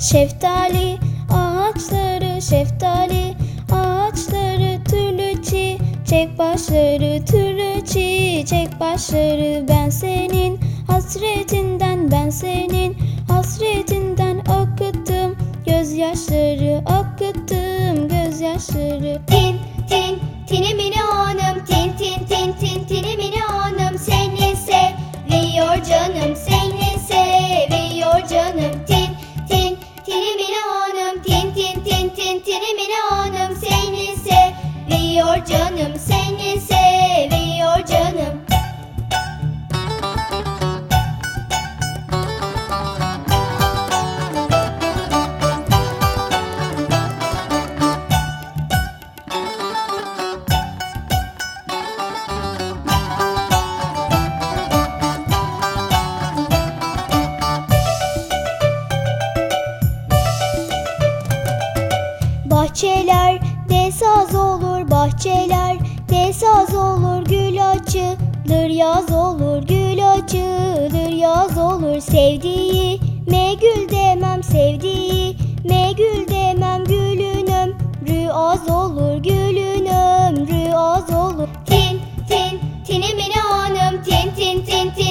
şeftali ağaçları, şeftali ağaçları, türlü çiçek başları, türlü çiçek başları. Ben senin hasretinden, ben senin hasretinden akıttım gözyaşları, akıttım gözyaşları. Tin tin tinemine hanım, tin tin tin tin tinemine hanım, seni seviyor canım, seni seviyor canım. Tin tin tinemine hanım, tin tin tin tin tinemine hanım, seni seviyor canım, seni seviyor canım. Bahçelerde saz olur, bahçelerde saz olur, gül açılır yaz olur, gül açılır yaz olur. Sevdiğime gül demem, sevdiğime gül demem, gülün ömrü az olur, gülün ömrü az olur. Tin tin tinemine hanım, tin tin tin tin